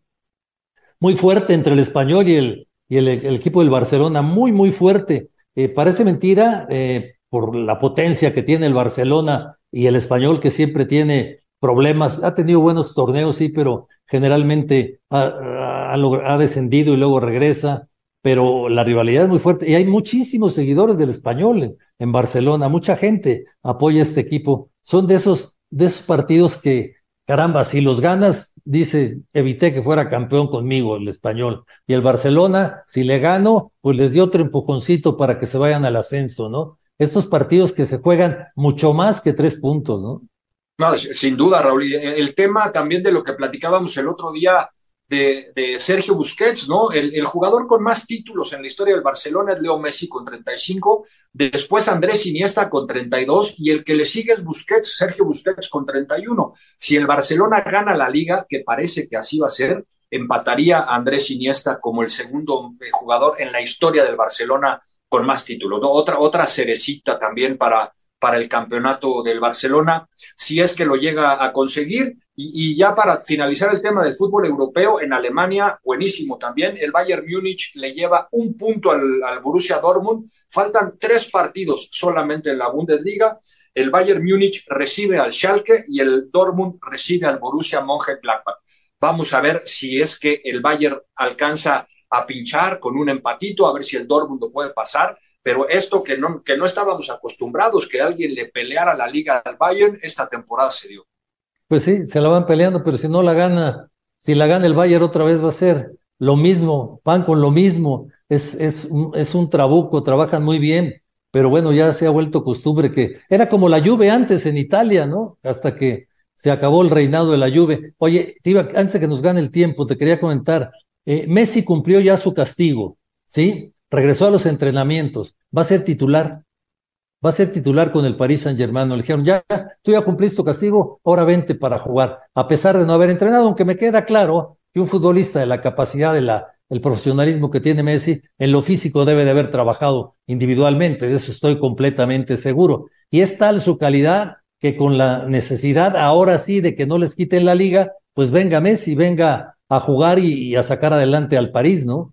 muy fuerte entre el Español y el, y el, el equipo del Barcelona, muy, muy fuerte. Eh, parece mentira eh, por la potencia que tiene el Barcelona y el Español, que siempre tiene problemas. Ha tenido buenos torneos, sí, pero generalmente ha, ha, ha descendido y luego regresa. Pero la rivalidad es muy fuerte y hay muchísimos seguidores del Español en, en Barcelona. Mucha gente apoya a este equipo. Son de esos, de esos partidos que, caramba, si los ganas, dice, evité que fuera campeón conmigo el Español. Y el Barcelona, si le gano, pues les dio otro empujoncito para que se vayan al ascenso, ¿no? Estos partidos que se juegan mucho más que tres puntos, ¿no? No, sin duda, Raúl. Y el tema también de lo que platicábamos el otro día de, de Sergio Busquets, ¿no? El, el jugador con más títulos en la historia del Barcelona es Leo Messi con treinta y cinco, después Andrés Iniesta con treinta y dos y el que le sigue es Busquets, Sergio Busquets con treinta y uno. Si el Barcelona gana la Liga, que parece que así va a ser, empataría a Andrés Iniesta como el segundo jugador en la historia del Barcelona con más títulos, ¿no? Otra, otra cerecita también para, para el campeonato del Barcelona, si es que lo llega a conseguir. Y, y ya para finalizar el tema del fútbol europeo, en Alemania, buenísimo también, el Bayern Múnich le lleva un punto al, al Borussia Dortmund, faltan tres partidos solamente en la Bundesliga, el Bayern Múnich recibe al Schalke y el Dortmund recibe al Borussia Mönchengladbach. Vamos a ver si es que el Bayern alcanza a pinchar con un empatito, a ver si el Dortmund lo puede pasar, pero esto que no, que no estábamos acostumbrados, que alguien le peleara la liga al Bayern, esta temporada se dio. Pues sí, se la van peleando, pero si no la gana, si la gana el Bayern otra vez va a ser lo mismo, van con lo mismo, es, es, un, es un trabuco, trabajan muy bien, pero bueno, ya se ha vuelto costumbre que, era como la Juve antes en Italia, ¿no? Hasta que se acabó el reinado de la Juve. Oye, te iba, antes de que nos gane el tiempo, te quería comentar, eh, Messi cumplió ya su castigo, ¿sí? Regresó a los entrenamientos, va a ser titular. Va a ser titular con el Paris Saint-Germain. Le dijeron, ya, tú ya cumpliste tu castigo, ahora vente para jugar. A pesar de no haber entrenado, aunque me queda claro que un futbolista de la capacidad, de la, el profesionalismo que tiene Messi, en lo físico debe de haber trabajado individualmente, de eso estoy completamente seguro. Y es tal su calidad que con la necesidad, ahora sí, de que no les quiten la liga, pues venga Messi, venga a jugar y, y a sacar adelante al París, ¿no?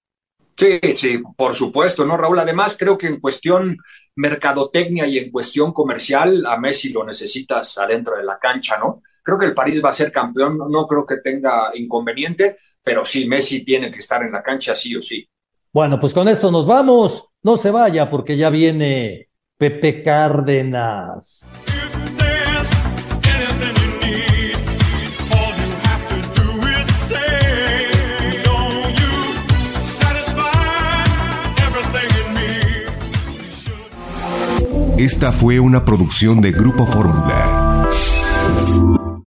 Sí, sí, por supuesto, ¿no, Raúl? Además, creo que en cuestión mercadotecnia y en cuestión comercial, a Messi lo necesitas adentro de la cancha, ¿no? Creo que el París va a ser campeón, no creo que tenga inconveniente, pero sí, Messi tiene que estar en la cancha sí o sí. Bueno, pues con esto nos vamos. No se vaya porque ya viene Pepe Cárdenas. Esta fue una producción de Grupo Fórmula.